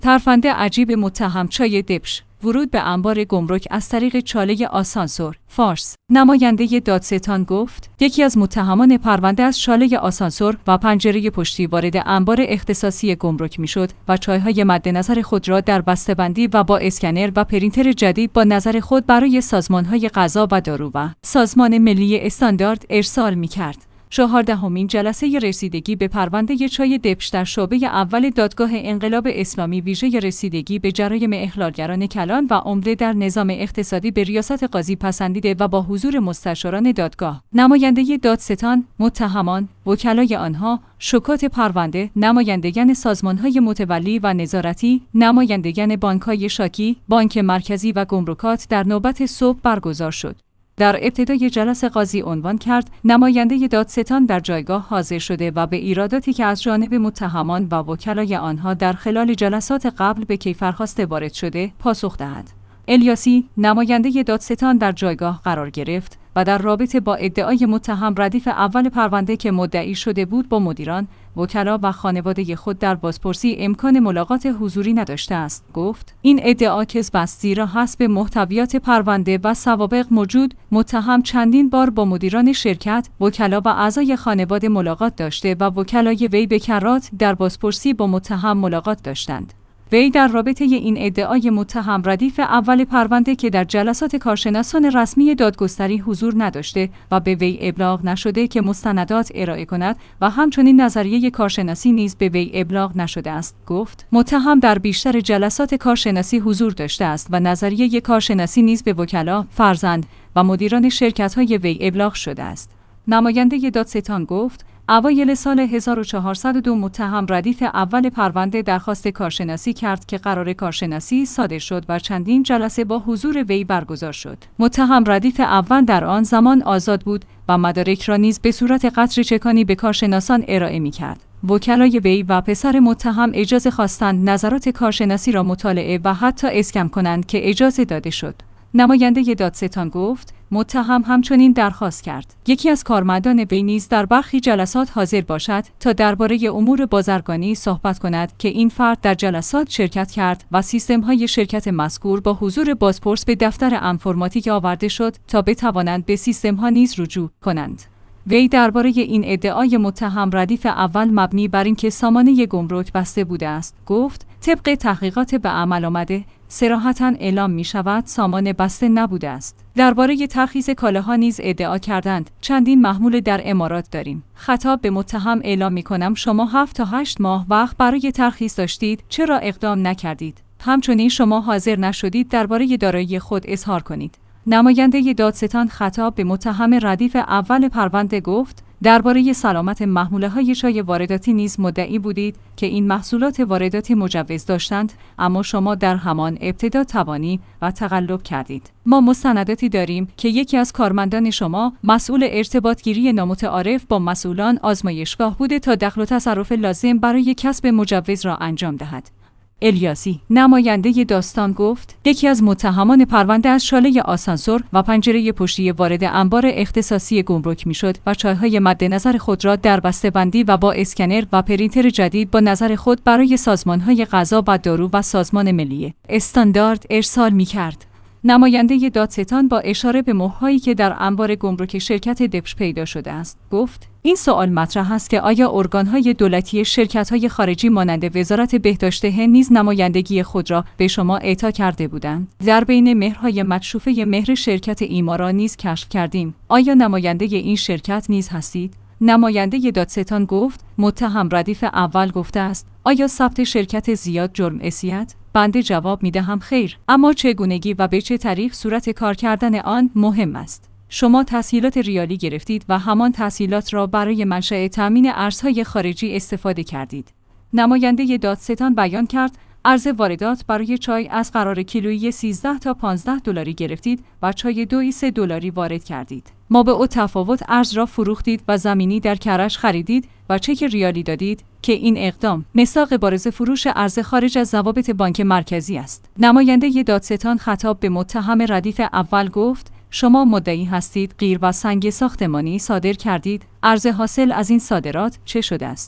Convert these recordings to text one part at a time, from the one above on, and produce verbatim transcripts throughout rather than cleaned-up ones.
ترفند عجیب متهم چای دبش، ورود به انبار گمرک از طریق چاله آسانسور. فارس. نماینده دادستان گفت یکی از متهمان پرونده از چاله آسانسور و پنجره پشتی وارد انبار اختصاصی گمرک میشد و چایهای مد نظر خود را در بسته‌بندی و با اسکنر و پرینتر جدید با نظر خود برای سازمان‌های غذا و دارو و سازمان ملی استاندارد ارسال می‌کرد. چهاردهمین جلسه رسیدگی به پرونده چای دبش در شعبه اول دادگاه انقلاب اسلامی ویژه رسیدگی به جرایم اخلالگران کلان و عمده در نظام اقتصادی به ریاست قاضی پسندیده و با حضور مستشاران دادگاه، نماینده دادستان، متهمان، وکلای آنها، شکات پرونده، نمایندگان سازمان‌های متولی و نظارتی، نمایندگان بانک‌های شاکی، بانک مرکزی و گمرکات در نوبت صبح برگزار شد. در ابتدای جلسه قاضی عنوان کرد نماینده دادستان در جایگاه حاضر شده و به ایراداتی که از جانب متهمان و وکلای آنها در خلال جلسات قبل به کیفرخواست وارد شده پاسخ دهد. الیاسی نماینده دادستان در جایگاه قرار گرفت و در رابطه با ادعای متهم ردیف اول پرونده که مدعی شده بود با مدیران، وکلا و خانواده خود در بازپرسی امکان ملاقات حضوری نداشته است، گفت این ادعا کذب است، زیرا حسب محتویات پرونده و سوابق موجود متهم چندین بار با مدیران شرکت، وکلا و اعضای خانواده ملاقات داشته و وکلای وی به کرات در بازپرسی با متهم ملاقات داشتند. وی در رابطه این ادعای متهم ردیف اول پرونده که در جلسات کارشناسان رسمی دادگستری حضور نداشته و به وی ابلاغ نشده که مستندات ارائه کند و همچنین نظریه کارشناسی نیز به وی ابلاغ نشده است، گفت متهم در بیشتر جلسات کارشناسی حضور داشته است و نظریه کارشناسی نیز به وکلا، فرزند و مدیران شرکت‌های وی ابلاغ شده است. نماینده دادستان گفت اوایل سال هزار و چهارصد و دو متهم ردیف اول پرونده درخواست کارشناسی کرد که قرار کارشناسی صادر شد و چندین جلسه با حضور وی برگزار شد. متهم ردیف اول در آن زمان آزاد بود و مدارک را نیز به صورت قطره چکانی به کارشناسان ارائه می‌کرد. وکلای وی و پسر متهم اجازه خواستند نظرات کارشناسی را مطالعه و حتی اسکن کنند که اجازه داده شد. نماینده دادستان گفت متهم همچنین درخواست کرد یکی از کارمندان وی نیز در برخی جلسات حاضر باشد تا درباره امور بازرگانی صحبت کند که این فرد در جلسات شرکت کرد و سیستم‌های شرکت مذکور با حضور بازپرس به دفتر انفرماتیک آورده شد تا بتوانند به سیستم‌ها نیز رجوع کنند. وی درباره این ادعای متهم ردیف اول مبنی بر اینکه سامانه گمرک بسته بوده است گفت طبق تحقیقات به عمل آمده صراحتاً اعلام می شود سامان بسته نبوده است. درباره ترخیص کالاها نیز ادعا کردند چندین محمول در امارات داریم. خطاب به متهم اعلام می کنم شما هفت تا هشت ماه وقت برای ترخیص داشتید، چرا اقدام نکردید؟ همچنین شما حاضر نشدید درباره دارایی خود اظهار کنید. نماینده دادستان خطاب به متهم ردیف اول پرونده گفت درباره سلامت محموله‌های چای وارداتی نیز مدعی بودید که این محصولات وارداتی مجوز داشتند، اما شما در همان ابتدا توانی و تقلب کردید. ما مستنداتی داریم که یکی از کارمندان شما مسئول ارتباطگیری نامتعارف با مسئولان آزمایشگاه بوده تا دخل و تصرف لازم برای کسب مجوز را انجام دهد. الیاسی نماینده داستان گفت یکی از متهمان پرونده از چاله آسانسور و پنجره پشتی وارد انبار اختصاصی گمرک میشد و چایهای مد نظر خود را در بسته‌بندی و با اسکنر و پرینتر جدید با نظر خود برای سازمان‌های غذا و دارو و سازمان ملی استاندارد ارسال می‌کرد. نماینده دادستان با اشاره به مهرهایی که در انبار گمرک شرکت دبش پیدا شده است گفت این سوال مطرح است که آیا ارگان‌های دولتی شرکت‌های خارجی مانند وزارت بهداشت هند نیز نمایندگی خود را به شما اعطا کرده بودند؟ در بین مهرهای مکشوفه مهر شرکت ایمارا نیز کشف کردیم. آیا نماینده این شرکت نیز هستید؟ نماینده دادستان گفت متهم ردیف اول گفته است آیا ثبت شرکت زیاد جرم عصیت؟ بنده جواب می دهم خیر، اما چگونگی و به چه طریق صورت کار کردن آن مهم است. شما تسهیلات ریالی گرفتید و همان تسهیلات را برای منشأ تامین ارزهای خارجی استفاده کردید. نماینده دادستان بیان کرد ارز واردات برای چای از قرار کیلویی سیزده تا پانزده دلاری گرفتید و چای دویی سه دلاری وارد کردید. ما به او تفاوت ارز را فروختید و زمینی در کرج خریدید و چک ریالی دادید که این اقدام مصداق بارز فروش ارز خارج از ضوابط بانک مرکزی است. نماینده دادستان خطاب به متهم ردیف اول گفت شما مدعی هستید قیر و سنگ ساختمانی صادر کردید. ارز حاصل از این صادرات چه شده است؟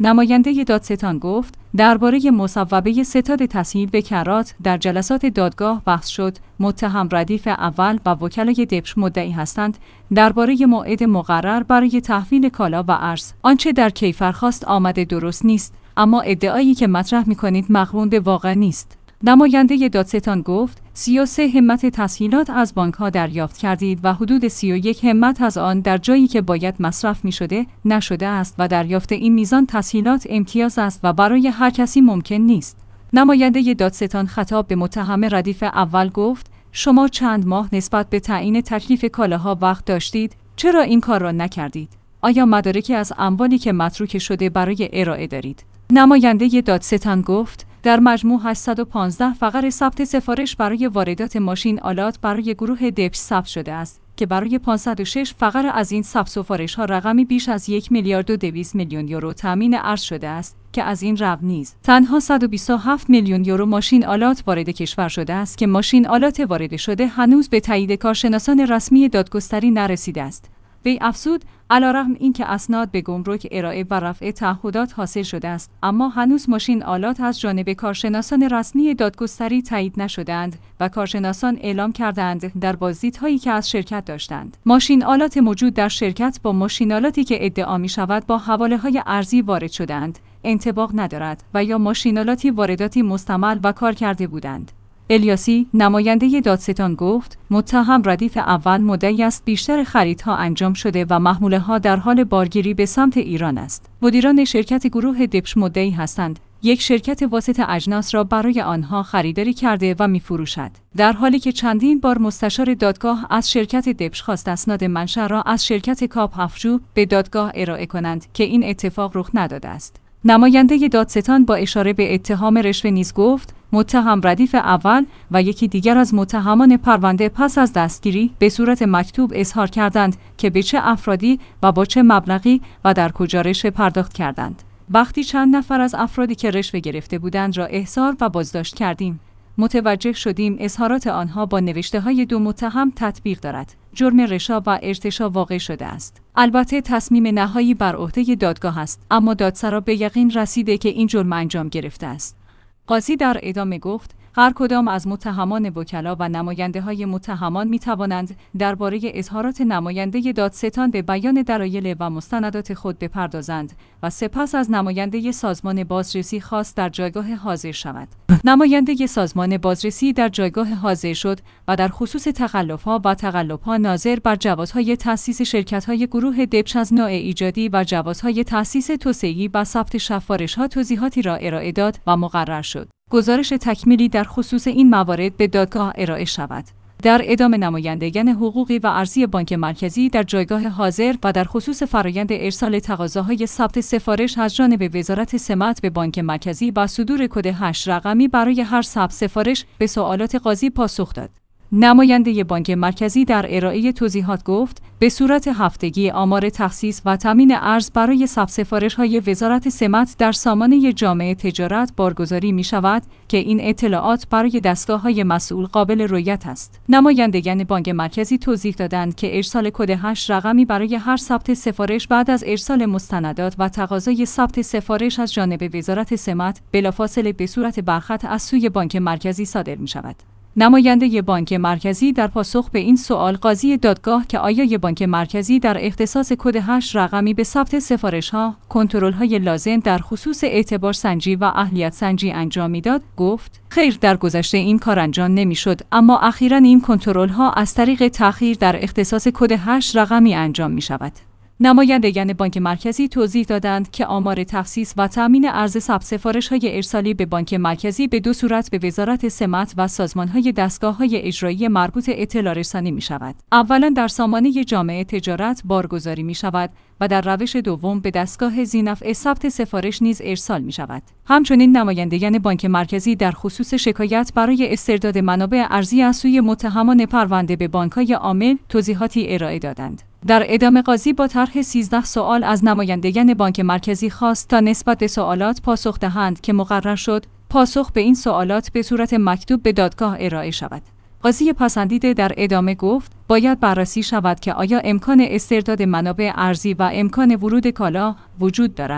نماینده دادستان گفت درباره مصوبه ستاد تسهیل به کرات در جلسات دادگاه بحث شد. متهم ردیف اول و وکلای دبش مدعی هستند درباره موعد مقرر برای تحویل کالا و ارز. آنچه در کیفرخواست آمده درست نیست، اما ادعایی که مطرح می‌کنید مقرون به واقع نیست. نماینده دادستان گفت سی و سه همت تسهیلات از بانک‌ها دریافت کردید و حدود سی و یک همت از آن در جایی که باید مصرف می‌شده نشده است و دریافت این میزان تسهیلات امتیاز است و برای هر کسی ممکن نیست. نماینده دادستان خطاب به متهم ردیف اول گفت شما چند ماه نسبت به تعیین تکلیف کالاها وقت داشتید، چرا این کار را نکردید؟ آیا مدارکی از اموالی که متروک شده برای ارائه دارید؟ نماینده دادستان گفت در مجموع هشتصد و پانزده فقر ثبت سفارش برای واردات ماشین آلات برای گروه دبش ثبت شده است که برای پانصد و شش فقر از این ثبت سفارش ها رقمی بیش از یک میلیارد و دویست میلیون یورو تامین ارز شده است که از این رقم نیز تنها صد و بیست و هفت میلیون یورو ماشین آلات وارد کشور شده است که ماشین آلات وارد شده هنوز به تایید کارشناسان رسمی دادگستری نرسیده است. وی افزود علیرغم اینکه اسناد به گمرک ارائه و رفع تعهدات حاصل شده است، اما هنوز ماشین آلات از جانب کارشناسان رسمی دادگستری تایید نشدند و کارشناسان اعلام کردند در بازدیدهایی که از شرکت داشتند ماشین آلات موجود در شرکت با ماشین آلاتی که ادعا می شود با حواله‌های ارزی وارد شدند انطباق ندارد و یا ماشین آلاتی وارداتی مستعمل و کار کرده بودند. الیاسی نماینده دادستان گفت متهم ردیف اول مدعی است بیشتر خریدها انجام شده و محموله ها در حال بارگیری به سمت ایران است. مدیران شرکت گروه دبش مدعی هستند یک شرکت واسط اجناس را برای آنها خریداری کرده و می‌فروشد، در حالی که چندین بار مستشار دادگاه از شرکت دبش خواست اسناد منشأ را از شرکت کاپ افجو به دادگاه ارائه کنند که این اتفاق رخ نداده است. نماینده دادستان با اشاره به اتهام رشوه نیز گفت متهم ردیف اول و یکی دیگر از متهمان پرونده پس از دستگیری به صورت مکتوب اظهار کردند که به چه افرادی و با چه مبلغی و در کجا رشوه پرداخت کردند. وقتی چند نفر از افرادی که رشوه گرفته بودند را احضار و بازداشت کردیم، متوجه شدیم اظهارات آنها با نوشته‌های دو متهم تطبیق دارد. جرم رشا و ارتشا واقع شده است. البته تصمیم نهایی بر عهده دادگاه است، اما دادسرا به یقین رسیده که این جرم انجام گرفته است. قاضی در ادامه گفت هر کدام از متهمان وکلا و نماینده های متهمان می توانند درباره اظهارات نماینده دادستان به بیان دلایل و مستندات خود بپردازند و سپس از نماینده سازمان بازرسی خواست در جایگاه حاضر شود. نماینده سازمان بازرسی در جایگاه حاضر شد و در خصوص تخلف‌ها و تقلب‌ها ناظر بر جوازهای تأسیس شرکت‌های گروه دبش از نوع ایجادی و جوازهای تأسیس توسعه‌ای و ثبت سفارش‌ها توضیحاتی را ارائه داد و مقرر شد گزارش تکمیلی در خصوص این موارد به دادگاه ارائه شود. در ادامه نمایندگان حقوقی و ارزی بانک مرکزی در جایگاه حاضر و در خصوص فرایند ارسال تقاضاهای ثبت سفارش از جانب وزارت سمت به بانک مرکزی با صدور کد هشت رقمی برای هر ثبت سفارش به سوالات قاضی پاسخ داد. نماینده بانک مرکزی در ارائه توضیحات گفت به صورت هفتگی آمار تخصیص و تامین ارز برای ثبت سفارش‌های وزارت سمت در سامانه جامعه تجارت بارگذاری می‌شود که این اطلاعات برای دستگاه‌های مسئول قابل رؤیت است. نمایندگان بانک مرکزی توضیح دادند که ارسال کد هشت رقمی برای هر ثبت سفارش بعد از ارسال مستندات و تقاضای ثبت سفارش از جانب وزارت سمت بلافاصله به صورت برخط از سوی بانک مرکزی صادر می‌شود. نماینده بانک مرکزی در پاسخ به این سوال قاضی دادگاه که آیا بانک مرکزی در اختصاص کد هشت رقمی به ثبت سفارش‌ها کنترل‌های لازم در خصوص اعتبار سنجی و اهلیت سنجی انجام می‌داد گفت خیر، در گذشته این کار انجام نمی‌شد، اما اخیراً این کنترل‌ها از طریق تأخیر در اختصاص کد هشت رقمی انجام می‌شود. نمایندگان بانک مرکزی توضیح دادند که آمار تخصیص و تامین ارز ثبت سفارش‌های ارسالی به بانک مرکزی به دو صورت به وزارت سمت و سازمان‌های دستگاه‌های اجرایی مربوط اطلاع رسانی می‌شود. اولاً در سامانه جامعه تجارت بارگذاری می‌شود و در روش دوم به دستگاه ذی‌نفع ثبت سفارش نیز ارسال می‌شود. همچنین نمایندگان بانک مرکزی در خصوص شکایت برای استرداد منابع ارزی از سوی متهمان پرونده به بانک‌های عامل توضیحاتی ارائه دادند. در ادامه قاضی با طرح سیزده سوال از نمایندگان بانک مرکزی خواست تا نسبت به سوالات پاسخ دهند که مقرر شد پاسخ به این سوالات به صورت مکتوب به دادگاه ارائه شود. قاضی پسندیده در ادامه گفت باید بررسی شود که آیا امکان استرداد منابع ارزی و امکان ورود کالا وجود دارد.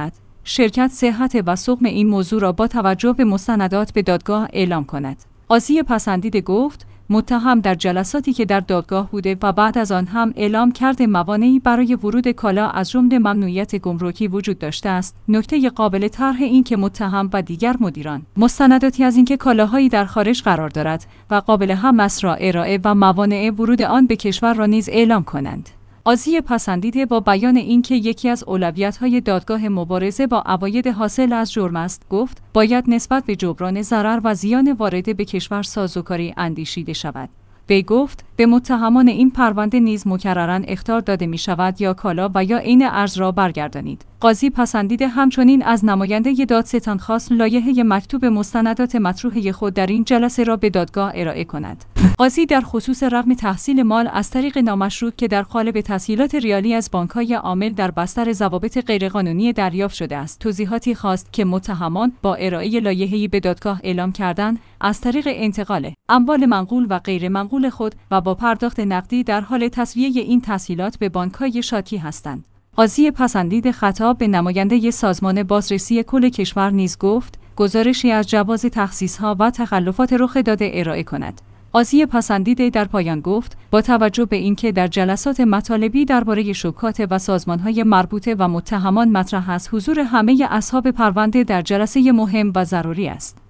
شرکت صحت و سقم این موضوع را با توجه به مستندات به دادگاه اعلام کند. قاضی پسندیده گفت متهم در جلساتی که در دادگاه بوده و بعد از آن هم اعلام کرده موانعی برای ورود کالا از جمله ممنوعیت گمرکی وجود داشته است. نکته قابل طرح این که متهم و دیگر مدیران مستنداتی از اینکه کالاهایی در خارج قرار دارد و قابل هم است را ارائه و موانع ورود آن به کشور را نیز اعلام کنند. قاضی پسندیده با بیان اینکه یکی از اولویت‌های دادگاه مبارزه با عواید حاصل از جرم است، گفت باید نسبت به جبران ضرر و زیان وارده به کشور سازوکاری اندیشیده شود. وی گفت به متهمان این پرونده نیز مکرراً اخطار داده می شود یا کالا و یا عین ارز را برگردانید. قاضی پسندیده همچنین از نماینده دادستان خواست لایحه مکتوب مستندات مطروحه خود در این جلسه را به دادگاه ارائه کند. قاضی در خصوص رغم تحصیل مال از طریق نامشروع که در قالب تسهیلات ریالی از بانک‌های عامل در بستر ضوابط غیرقانونی دریافت شده است، توضیحاتی خواست که متهمان با ارائه لایحه‌ای به دادگاه اعلام کردند از طریق انتقال اموال منقول و غیر منقول خود و با پرداخت نقدی در حال تسویه این تسهیلات به بانک‌های شاکی هستند. قاضی پسندیده خطاب به نماینده سازمان بازرسی کل کشور نیز گفت گزارشی از جواز تخصیص‌ها و تخلفات رخ داده ارائه کند. قاضی پسندیده در پایان گفت با توجه به اینکه در جلسات مطالبی درباره شکات و سازمان‌های مربوطه و متهمان مطرح است، حضور همه اصحاب پرونده در جلسه مهم و ضروری است.